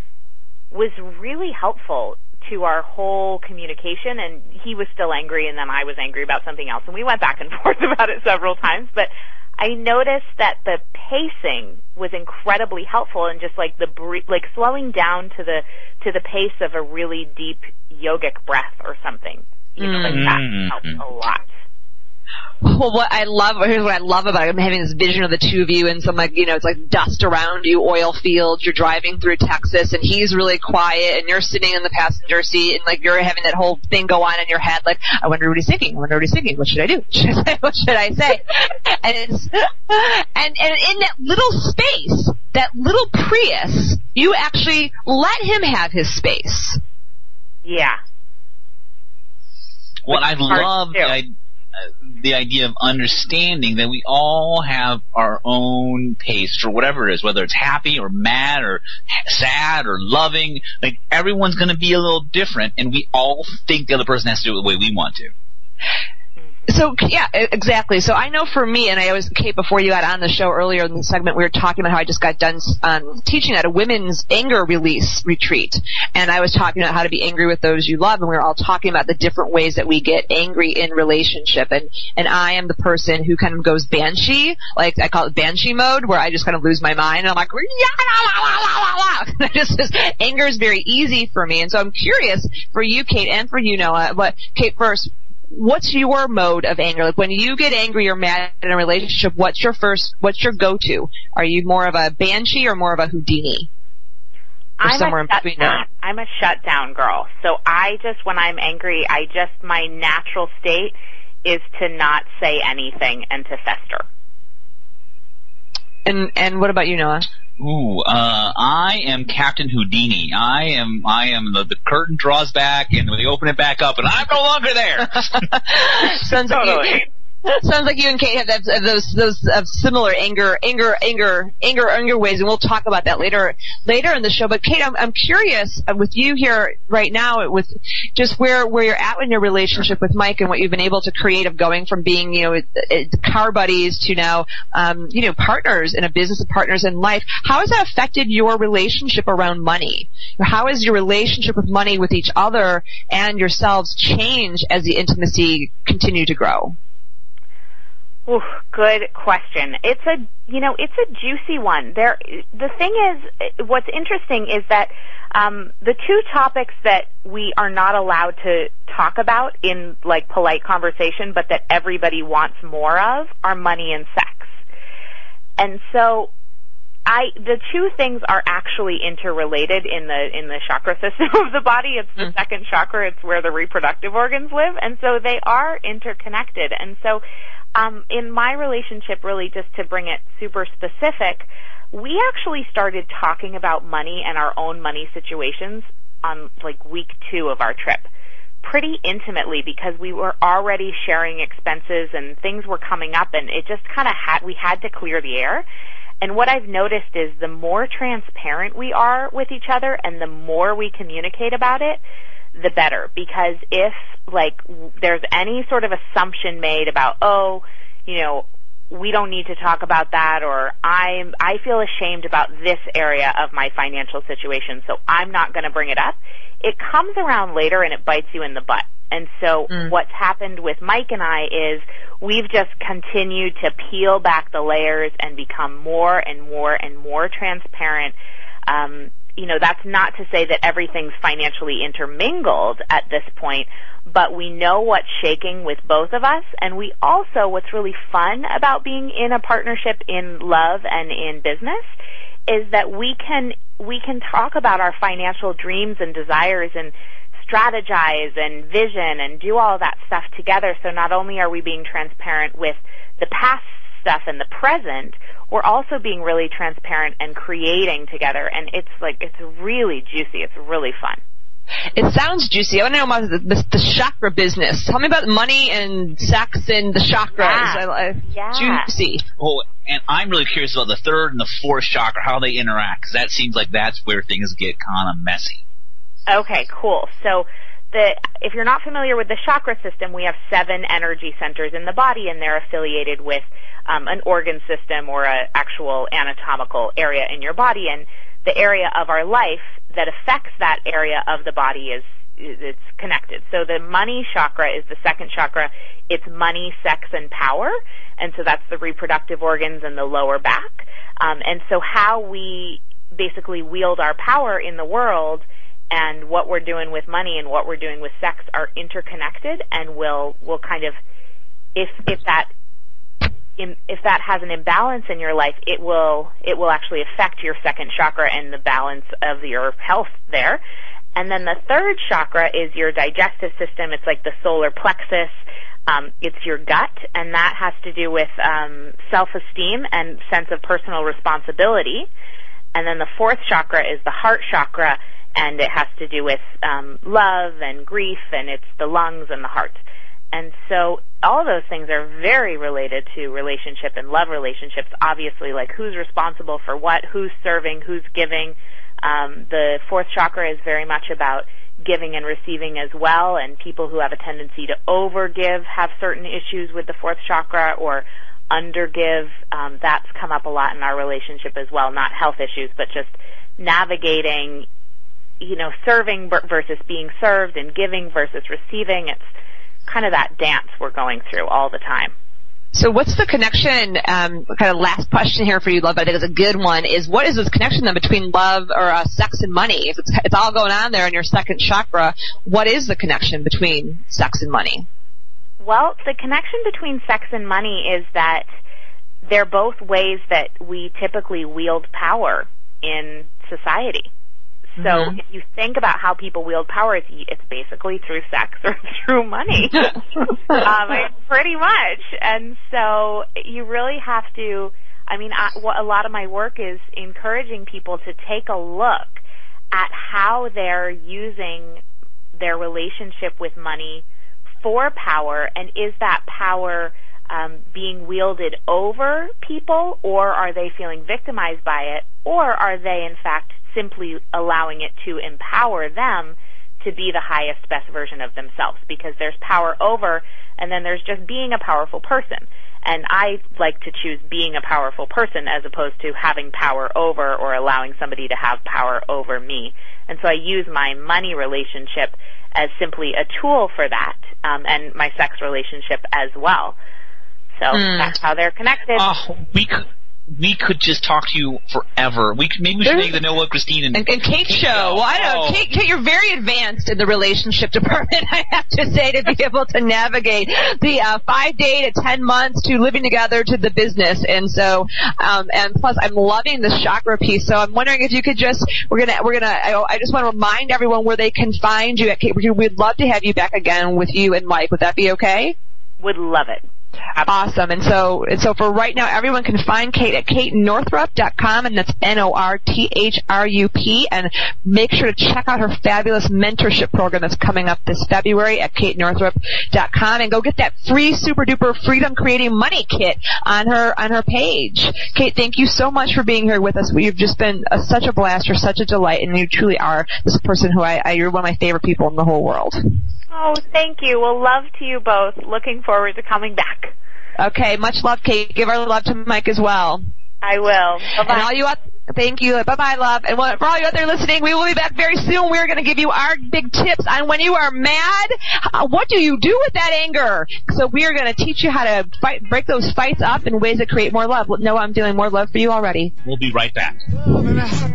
was really helpful to our whole communication. And he was still angry, and then I was angry about something else, and we went back and forth about it several times. But I noticed that the pacing was incredibly helpful, and just like the like slowing down to the to the pace of a really deep yogic breath or something. You know, like that helped a lot. Well, what I love, here's what I love about it. I'm having this vision of the two of you in some, like, you know, it's like dust around you, oil fields. You're driving through Texas, and he's really quiet, and you're sitting in the passenger seat, and like you're having that whole thing go on in your head, like, I wonder what he's thinking. I wonder what he's thinking. What should I do? Should I say? What should I say? and it's, and and in that little space, that little Prius, you actually let him have his space. Yeah. Well, I love the idea. The idea of understanding that we all have our own pace for whatever it is, whether it's happy or mad or sad or loving. Like, everyone's going to be a little different, and we all think the other person has to do it the way we want to. So, yeah, exactly. So I know for me, and I always, Kate, before you got on the show earlier in the segment, we were talking about how I just got done um, teaching at a women's anger release retreat. And I was talking about how to be angry with those you love, and we were all talking about the different ways that we get angry in relationship. And, and I am the person who kind of goes banshee, like I call it banshee mode, where I just kind of lose my mind, and I'm like, yeah, la, la, la, la, la. just, just, anger is very easy for me. And so I'm curious for you, Kate, and for you, Noah, but Kate first, what's your mode of anger? Like when you get angry or mad in a relationship, what's your first, what's your go-to? Are you more of a banshee or more of a Houdini? Or I'm somewhere a in shut between down. I'm a shutdown girl. So I just, when I'm angry, I just, my natural state is to not say anything and to fester. And, and what about you, Noah? Ooh, uh, I am Captain Houdini. I am, I am the, the curtain draws back and they open it back up and I'm no longer there. Sounds totally. like you, sounds like you and Kate have, that, have those, those uh, similar anger, anger, anger, anger, anger ways, and we'll talk about that later, later in the show. But Kate, I'm, I'm curious uh, with you here right now, with just where, where you're at in your relationship with Mike and what you've been able to create of going from being, you know, car buddies to now, um, you know, partners in a business and partners in life. How has that affected your relationship around money? How has your relationship with money with each other and yourselves changed as the intimacy continue to grow? Ooh, good question. It's a, you know, it's a juicy one. There, the thing is, what's interesting is that um, the two topics that we are not allowed to talk about in like polite conversation, but that everybody wants more of, are money and sex. And so, I the two things are actually interrelated in the in the chakra system of the body. It's the mm. second chakra. It's where the reproductive organs live, and so they are interconnected. And so. Um, in my relationship, really just to bring it super specific, we actually started talking about money and our own money situations on like week two of our trip pretty intimately because we were already sharing expenses and things were coming up and it just kind of had, we had to clear the air. And what I've noticed is the more transparent we are with each other and the more we communicate about it, the better. Because if, like, there's any sort of assumption made about, oh, you know, we don't need to talk about that, or I'm, I feel ashamed about this area of my financial situation, so I'm not going to bring it up, it comes around later and it bites you in the butt. And so mm. what's happened with Mike and I is we've just continued to peel back the layers and become more and more and more transparent. Um, you know, that's not to say that everything's financially intermingled at this point, but we know what's shaking with both of us, and we also, what's really fun about being in a partnership in love and in business is that we can, we can talk about our financial dreams and desires and strategize and vision and do all that stuff together. So not only are we being transparent with the past stuff and the present, we're also being really transparent and creating together. And it's like, it's really juicy. It's really fun. It sounds juicy. I want to know about the, the, the chakra business. Tell me about money and sex and the chakras. Yeah. I, I, yeah. Juicy. Oh, and I'm really curious about the third and the fourth chakra, how they interact, because that seems like that's where things get kind of messy. Okay, cool. So the, if you're not familiar with the chakra system, we have seven energy centers in the body, and they're affiliated with um, an organ system or an actual anatomical area in your body. And the area of our life that affects that area of the body is, it's connected. So the money chakra is the second chakra. It's money, sex, and power. And so that's the reproductive organs and the lower back. Um, and so how we basically wield our power in the world and what we're doing with money and what we're doing with sex are interconnected, and will will kind of, if if that in, if that has an imbalance in your life, it will it will actually affect your second chakra and the balance of your health there. And then the third chakra is your digestive system. It's like the solar plexus. Um, it's your gut, and that has to do with um, self-esteem and sense of personal responsibility. And then the fourth chakra is the heart chakra, and it has to do with um, love and grief, and it's the lungs and the heart. And so all those things are very related to relationship and love relationships, obviously, like who's responsible for what, who's serving, who's giving. Um, the fourth chakra is very much about giving and receiving as well, and people who have a tendency to overgive have certain issues with the fourth chakra, or undergive. Um, that's come up a lot in our relationship as well, not health issues, but just navigating, you know, serving versus being served and giving versus receiving. It's kind of that dance we're going through all the time. So what's the connection, um, kind of last question here for you, love, I think it's a good one, is what is this connection then between love or uh, sex and money? If it's, it's all going on there in your second chakra, what is the connection between sex and money? Well, the connection between sex and money is that they're both ways that we typically wield power in society. So mm-hmm. if you think about how people wield power, it's, it's basically through sex or through money, um, pretty much. And so you really have to, I mean, I, what a lot of my work is encouraging people to take a look at how they're using their relationship with money for power, and is that power um, being wielded over people, or are they feeling victimized by it, or are they in fact simply allowing it to empower them to be the highest, best version of themselves? Because there's power over, and then there's just being a powerful person. And I like to choose being a powerful person as opposed to having power over or allowing somebody to have power over me. And so I use my money relationship as simply a tool for that, um, and my sex relationship as well. So mm. that's how they're connected. Oh, we could. We could just talk to you forever. We could, maybe we should make the Noah, Christine, and, and, and Kate show. show. Well, I don't know. Oh. Kate, Kate, you're very advanced in the relationship department, I have to say, to be able to navigate the uh, five day to ten months to living together to the business. And so, um, and plus, I'm loving the chakra piece. So I'm wondering if you could just, we're gonna, we're gonna. I, I just want to remind everyone where they can find you at Kate. We'd love to have you back again with you and Mike. Would that be okay? Would love it. Awesome. And so, and so for right now, everyone can find Kate at kate northrup dot com, and that's N O R T H R U P, and make sure to check out her fabulous mentorship program that's coming up this February at kate northrup dot com, and go get that free super duper freedom creating money kit on her, on her page. Kate, thank you so much for being here with us. You've just been a, such a blast. You're such a delight, and you truly are this person who I, I, you're one of my favorite people in the whole world. Oh, thank you. Well, love to you both. Looking forward to coming back. Okay, much love, Kate. Give our love to Mike as well. I will. Bye-bye. And all you out, thank you. Bye-bye, love. And for all you out there listening, we will be back very soon. We're going to give you our big tips on when you are mad, uh, what do you do with that anger? So we are going to teach you how to fight, break those fights up in ways that create more love. No, I'm feeling more love for you already. We'll be right back. Wait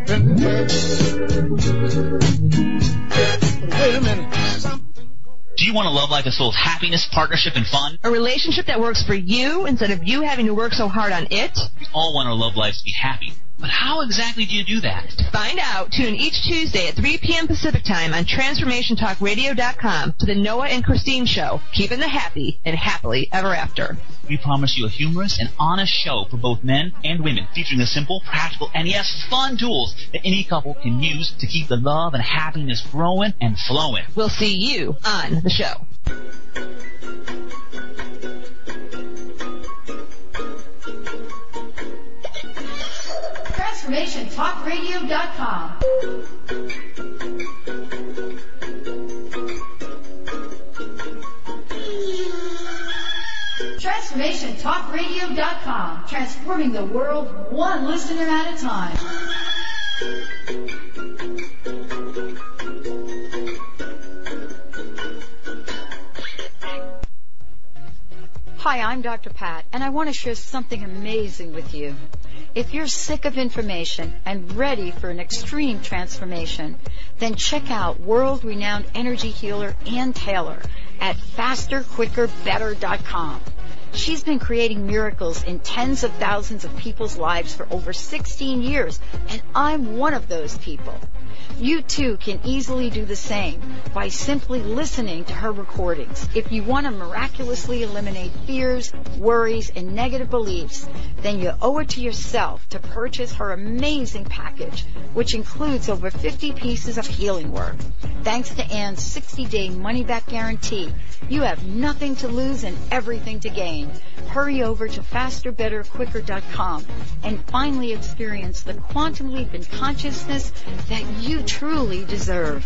a minute. Do you want a love life that's full of happiness, partnership, and fun? A relationship that works for you instead of you having to work so hard on it? We all want our love lives to be happy. But how exactly do you do that? To find out, tune in each Tuesday at three p.m. Pacific Time on transformation talk radio dot com to the Noah and Christine Show, keeping the happy and happily ever after. We promise you a humorous and honest show for both men and women, featuring the simple, practical, and yes, fun tools that any couple can use to keep the love and happiness growing and flowing. We'll see you on the show. transformation talk radio dot com. transformation talk radio dot com. Transforming the world one listener at a time. Hi, I'm Doctor Pat, and I want to share something amazing with you. If you're sick of information and ready for an extreme transformation, then check out world-renowned energy healer Ann Taylor at faster quicker better dot com. She's been creating miracles in tens of thousands of people's lives for over sixteen years, and I'm one of those people. You too can easily do the same by simply listening to her recordings. If you want to miraculously eliminate fears, worries, and negative beliefs, then you owe it to yourself to purchase her amazing package, which includes over fifty pieces of healing work. Thanks to Ann's sixty day money-back guarantee, you have nothing to lose and everything to gain. Hurry over to faster better quicker dot com and finally experience the quantum leap in consciousness that you you truly deserve.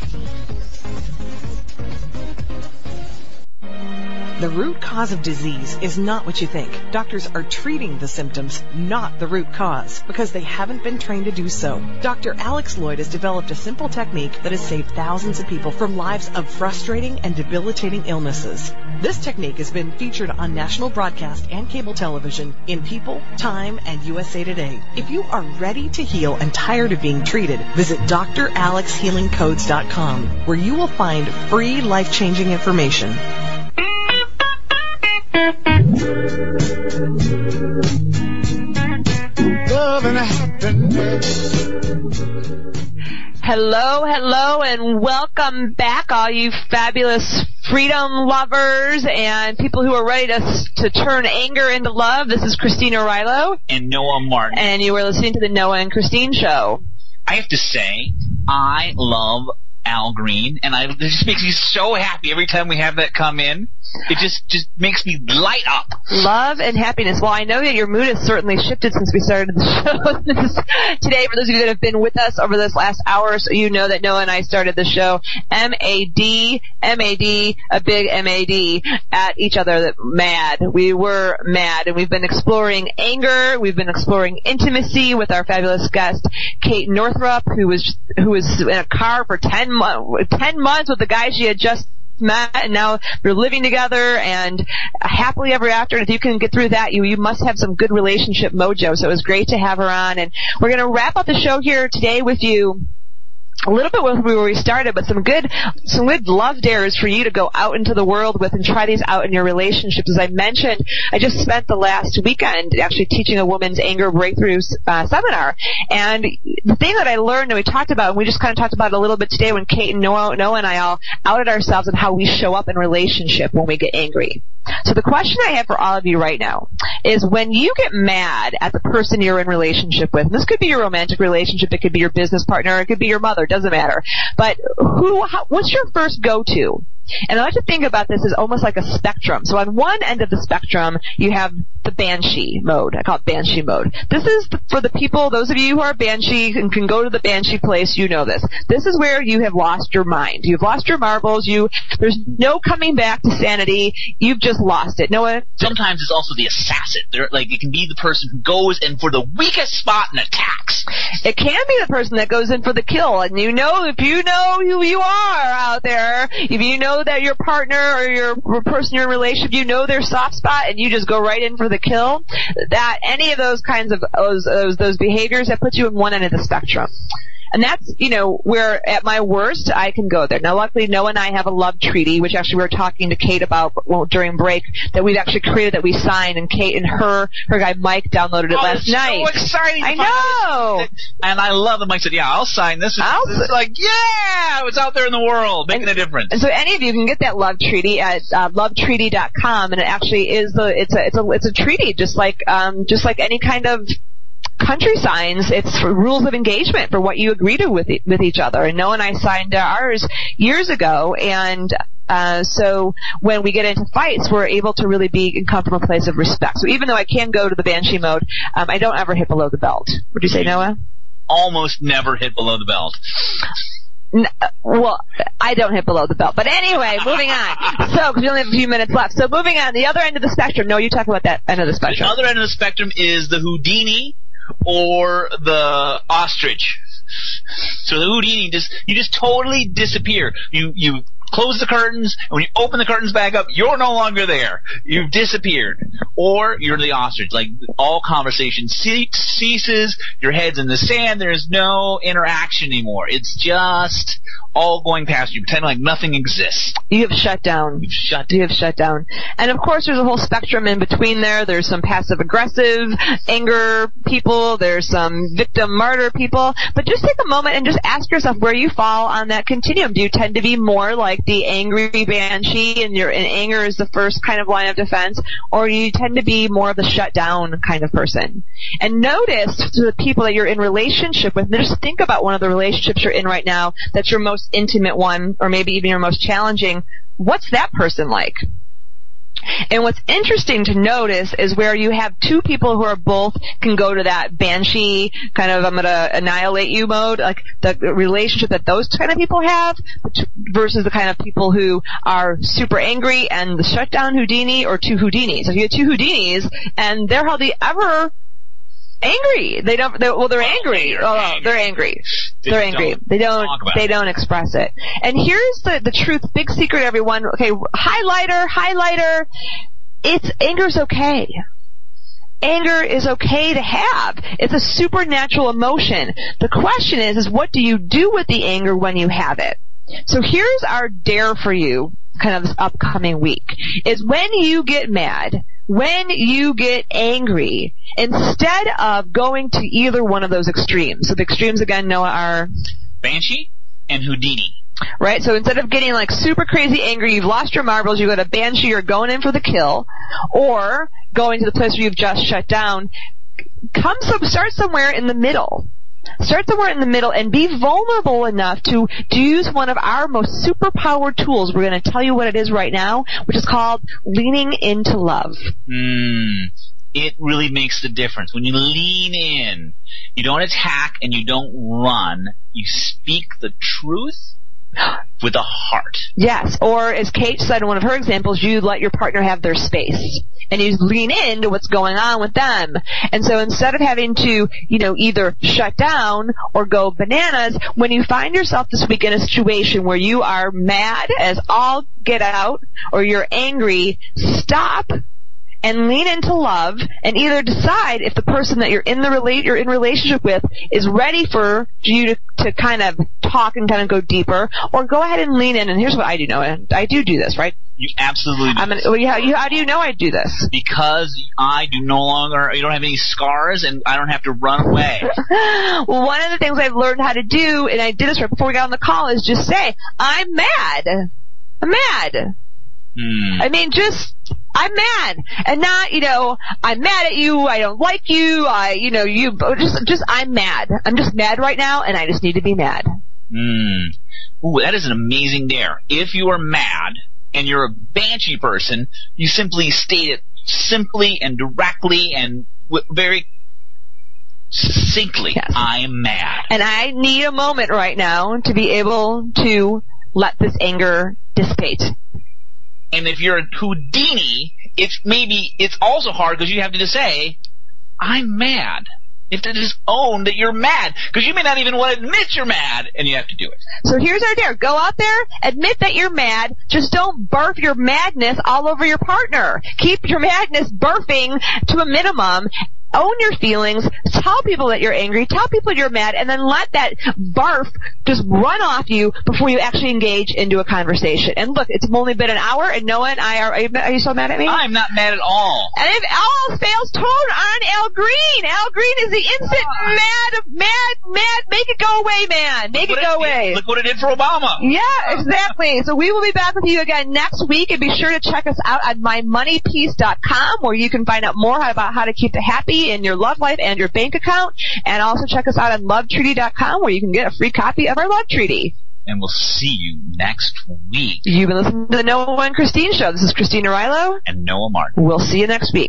The root cause of disease is not what you think. Doctors are treating the symptoms, not the root cause, because they haven't been trained to do so. Doctor Alex Lloyd has developed a simple technique that has saved thousands of people from lives of frustrating and debilitating illnesses. This technique has been featured on national broadcast and cable television in People, Time, and U S A Today. If you are ready to heal and tired of being treated, visit D R alex healing codes dot com, where you will find free life-changing information. Love and happiness. Hello, hello, and welcome back, all you fabulous freedom lovers and people who are ready to to turn anger into love. This is Christina Rilo. And Noah Martin. And you are listening to the Noah and Christine Show. I have to say, I love Al Green, and I, it just makes me so happy every time we have that come in. It just, just makes me light up. Love and happiness. Well, I know that your mood has certainly shifted since we started the show. This is today, for those of you that have been with us over this last hour, so you know that Noah and I started the show M A D, M A D, a big M A D, at each other, that mad. We were mad, and we've been exploring anger. We've been exploring intimacy with our fabulous guest, Kate Northrup, who was, who was in a car for ten, mo- ten months with the guy she had just met, and now they're living together and happily ever after. And if you can get through that, you you must have some good relationship mojo. So it was great to have her on, and we're going to wrap up the show here today with you a little bit with where we started, but some good, some good love dares for you to go out into the world with and try these out in your relationships. As I mentioned, I just spent the last weekend actually teaching a woman's anger breakthroughs uh, seminar, and the thing that I learned and we talked about, and we just kind of talked about it a little bit today when Kate and Noah, Noah and I all outed ourselves on how we show up in relationship when we get angry. So the question I have for all of you right now is, when you get mad at the person you're in relationship with, and this could be your romantic relationship, it could be your business partner, it could be your mother, doesn't matter, but who, how, what's your first go-to? And I like to think about this as almost like a spectrum. So on one end of the spectrum, you have the banshee mode. I call it banshee mode. This is for the people, those of you who are banshee and can go to the banshee place, you know this. This is where you have lost your mind. You've lost your marbles. You, there's no coming back to sanity. You've just lost it. Noah? Sometimes it's also the assassin. They're, like, it can be the person who goes in for the weakest spot and attacks. It can be the person that goes in for the kill. And you know, if you know who you are out there, if you know that your partner or your person you're in a relationship, you know their soft spot, and you just go right in for the kill, that any of those kinds of those those, those behaviors, that puts you in one end of the spectrum. And that's, you know, where at my worst, I can go there. Now, luckily, Noah and I have a love treaty, which actually we were talking to Kate about well, during break, that we've actually created, that we signed, and Kate and her, her guy Mike downloaded it oh, last it's night. so exciting. I know. And I love it. Mike said, yeah, I'll sign this. It's, it's like, yeah, it's out there in the world, making and, a difference. And so any of you can get that love treaty at uh, love treaty dot com, and it actually is the, it's a, it's a, it's a treaty, just like, um, just like any kind of country signs. It's for rules of engagement for what you agree to with e- with each other. And Noah and I signed uh, ours years ago, and uh so when we get into fights, we're able to really be and come from a place of respect. So even though I can go to the banshee mode, um, I don't ever hit below the belt. Would you say, Noah? Almost never hit below the belt. N- well, I don't hit below the belt. But anyway, moving on. So, because we only have a few minutes left. So moving on, the other end of the spectrum. No, you talk about that end of the spectrum. The other end of the spectrum is the Houdini or the ostrich. So the Houdini, just you just totally disappear. You you close the curtains, and when you open the curtains back up, you're no longer there. You've disappeared. Or you're the ostrich. Like, all conversation ce- ceases, your head's in the sand, there's no interaction anymore. It's just all going past you, pretending like nothing exists. You have shut down. You've shut You have shut down. And of course, there's a whole spectrum in between there. There's some passive-aggressive anger people. There's some victim-martyr people. But just take a moment and just ask yourself where you fall on that continuum. Do you tend to be more like the angry banshee, and your and anger is the first kind of line of defense, or do you tend to be more of the shut-down kind of person? And notice to the people that you're in relationship with, just think about one of the relationships you're in right now that's your most intimate one, or maybe even your most challenging. What's that person like? And what's interesting to notice is where you have two people who are both can go to that banshee kind of I'm going to annihilate you mode, like the relationship that those kind of people have versus the kind of people who are super angry and the shutdown Houdini or two Houdinis. So you have two Houdinis and they're hardly ever angry. They don't, they're, well, they're angry. Oh, angry. they're angry. They they're angry. Don't they don't, they it. don't express it. And here's the, the truth, big secret, everyone. Okay, highlighter, highlighter. It's, anger's okay. Anger is okay to have. It's a supernatural emotion. The question is, is what do you do with the anger when you have it? So here's our dare for you, kind of this upcoming week, is when you get mad, when you get angry, instead of going to either one of those extremes, so the extremes again, Noah, are Banshee and Houdini. Right? So instead of getting like super crazy angry, you've lost your marbles, you go to Banshee, you're going in for the kill, or going to the place where you've just shut down, come some, start somewhere in the middle. Start somewhere in the middle and be vulnerable enough to, to use one of our most superpowered tools. We're going to tell you what it is right now, which is called leaning into love. Mm, it really makes the difference. When you lean in, you don't attack and you don't run. You speak the truth with a heart. Yes, or as Kate said in one of her examples, you let your partner have their space. And you lean into what's going on with them. And so instead of having to, you know, either shut down or go bananas, when you find yourself this week in a situation where you are mad as all get out or you're angry, stop and lean into love and either decide if the person that you're in the relate you're in relationship with is ready for you to, to kind of talk and kind of go deeper, or go ahead and lean in. And here's what I do know, and I do do this, right? You absolutely do. I'm gonna, well, how, you, how do you know I do this? Because I do no longer, you don't have any scars and I don't have to run away. Well, one of the things I've learned how to do, and I did this right before we got on the call, is just say, I'm mad. I'm mad. Hmm. I mean, just, I'm mad. And not, you know, I'm mad at you, I don't like you, I, you know, you, just, just, I'm mad. I'm just mad right now and I just need to be mad. Hmm. Ooh, that is an amazing dare. If you are mad, and you're a Banshee person, you simply state it simply and directly and w- very succinctly. Yes. I am mad. And I need a moment right now to be able to let this anger dissipate. And if you're a Houdini, it's maybe, it's also hard because you have to just say, I'm mad. You have to just own that you're mad, because you may not even want to admit you're mad, and you have to do it. So here's our dare. Go out there, admit that you're mad, just don't barf your madness all over your partner. Keep your madness barfing to a minimum. Own your feelings, tell people that you're angry, tell people you're mad, and then let that barf just run off you before you actually engage into a conversation. And look, it's only been an hour, and Noah and I are, are you, are you so mad at me? I'm not mad at all. And if all else fails, turn on Al Green. Al Green is the instant ah. mad, mad, mad, make it go away man. Make look it go it, away. Look what it did for Obama. Yeah, exactly. So we will be back with you again next week, and be sure to check us out at my money piece dot com, where you can find out more about how to keep it happy in your love life and your bank account. And also check us out on love treaty dot com, where you can get a free copy of our Love Treaty. And we'll see you next week. You've been listening to the Noah and Christine Show. This is Christina Rilo. And Noah Martin. We'll see you next week.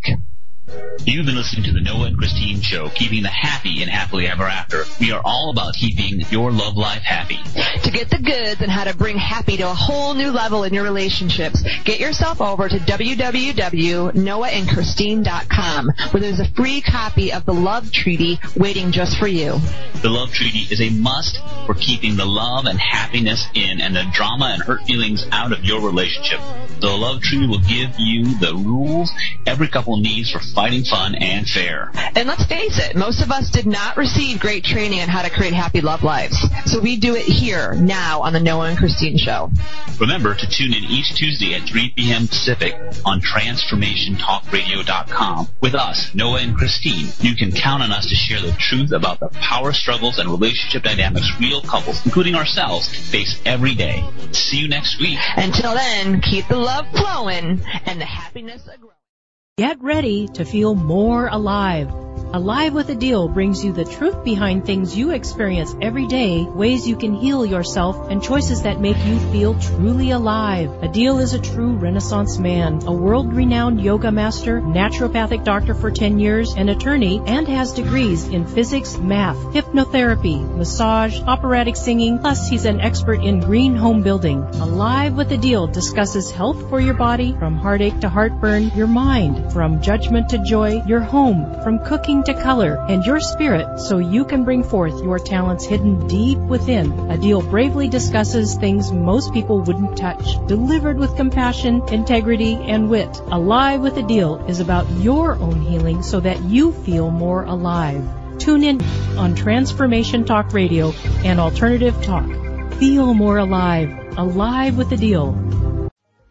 You've been listening to the Noah and Christine Show, keeping the happy and happily ever after. We are all about keeping your love life happy. To get the goods and how to bring happy to a whole new level in your relationships, get yourself over to w w w dot noah and christine dot com, where there's a free copy of the Love Treaty waiting just for you. The Love Treaty is a must for keeping the love and happiness in and the drama and hurt feelings out of your relationship. The Love Treaty will give you the rules every couple needs for fighting fun and fair. And let's face it, most of us did not receive great training on how to create happy love lives. So we do it here, now, on the Noah and Christine Show. Remember to tune in each Tuesday at three p.m. Pacific on transformation talk radio dot com. With us, Noah and Christine, you can count on us to share the truth about the power struggles and relationship dynamics real couples, including ourselves, face every day. See you next week. Until then, keep the love flowing and the happiness a-growing. Get ready to feel more alive. Alive with a Deal brings you the truth behind things you experience every day, ways you can heal yourself, and choices that make you feel truly alive. Adil is a true Renaissance man, a world-renowned yoga master, naturopathic doctor for ten years, an attorney, and has degrees in physics, math, hypnotherapy, massage, operatic singing, plus he's an expert in green home building. Alive with Adil discusses health for your body, from heartache to heartburn, your mind, from judgment to joy, your home, from cooking to color, and your spirit, so you can bring forth your talents hidden deep within. Adil bravely discusses things most people wouldn't touch, delivered with compassion, integrity, and wit. Alive with Adil is about your own healing so that you feel more alive. Tune in on Transformation Talk Radio and Alternative Talk. Feel more alive. Alive with Adil.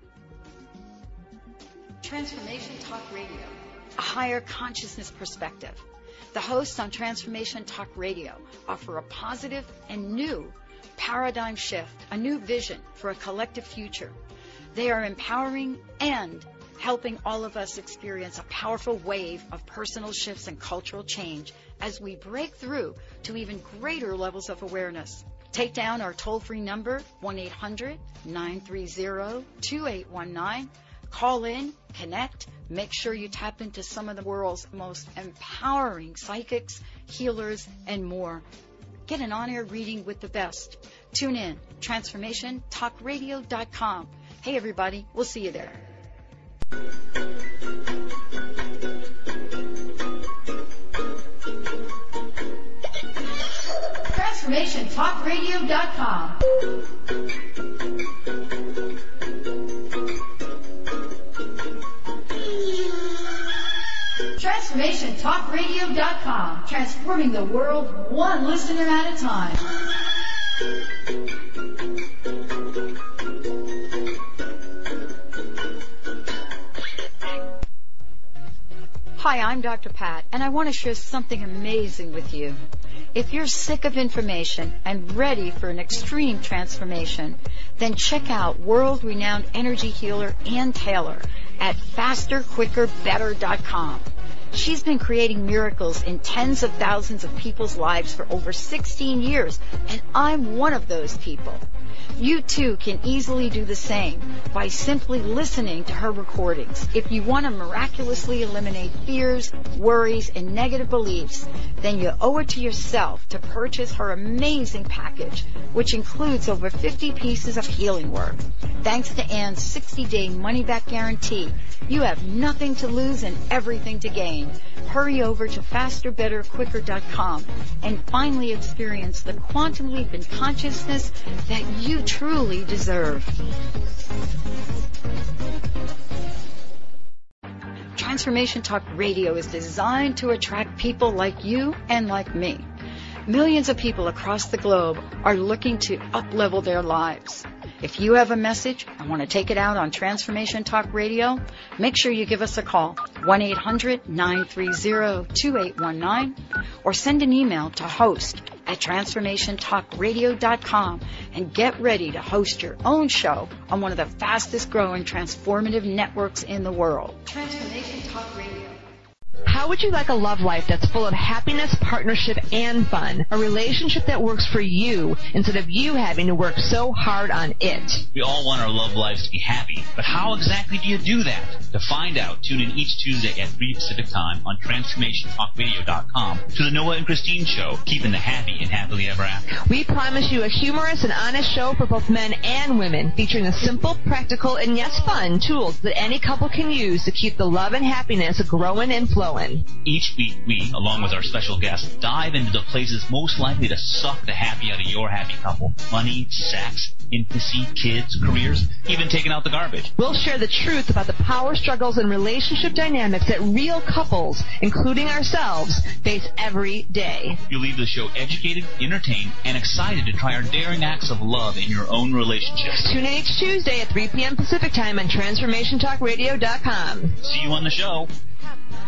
Transformation Talk Radio, a higher consciousness perspective. The hosts on Transformation Talk Radio offer a positive and new paradigm shift, a new vision for a collective future. They are empowering and helping all of us experience a powerful wave of personal shifts and cultural change as we break through to even greater levels of awareness. Take down our toll-free number, one eight hundred nine three zero two eight one nine. Call in, connect, make sure you tap into some of the world's most empowering psychics, healers, and more. Get an on-air reading with the best. Tune in, transformation talk radio dot com. Hey, everybody, we'll see you there. Transformation Talk Radio dot com. Transformation Talk Radio dot com. Transforming the world one listener at a time. Hi, I'm Doctor Pat, and I want to share something amazing with you. If you're sick of information and ready for an extreme transformation, then check out world-renowned energy healer Ann Taylor at faster quicker better dot com. She's been creating miracles in tens of thousands of people's lives for over sixteen years, and I'm one of those people. You too can easily do the same by simply listening to her recordings. If you want to miraculously eliminate fears, worries, and negative beliefs, then you owe it to yourself to purchase her amazing package, which includes over fifty pieces of healing work. Thanks to Ann's sixty-day money-back guarantee, you have nothing to lose and everything to gain. Hurry over to faster better quicker dot com and finally experience the quantum leap in consciousness that you truly deserve. Transformation Talk Radio is designed to attract people like you and like me. Millions of people across the globe are looking to up-level their lives. If you have a message and want to take it out on Transformation Talk Radio, make sure you give us a call, one eight hundred nine three zero two eight one nine, or send an email to host at transformation talk radio dot com and get ready to host your own show on one of the fastest growing transformative networks in the world. Transformation Talk Radio. How would you like a love life that's full of happiness, partnership, and fun? A relationship that works for you instead of you having to work so hard on it. We all want our love lives to be happy, but how exactly do you do that? To find out, tune in each Tuesday at three Pacific Time on transformation talk radio dot com to the Noah and Christine Show, keeping the happy and happily ever after. We promise you a humorous and honest show for both men and women, featuring the simple, practical, and yes, fun tools that any couple can use to keep the love and happiness growing and flowing. Each week, we, along with our special guests, dive into the places most likely to suck the happy out of your happy couple. Money, sex, intimacy, kids, careers, even taking out the garbage. We'll share the truth about the power struggles and relationship dynamics that real couples, including ourselves, face every day. You'll leave the show educated, entertained, and excited to try our daring acts of love in your own relationships. Tune in each Tuesday at three p.m. Pacific Time on transformation talk radio dot com. See you on the show.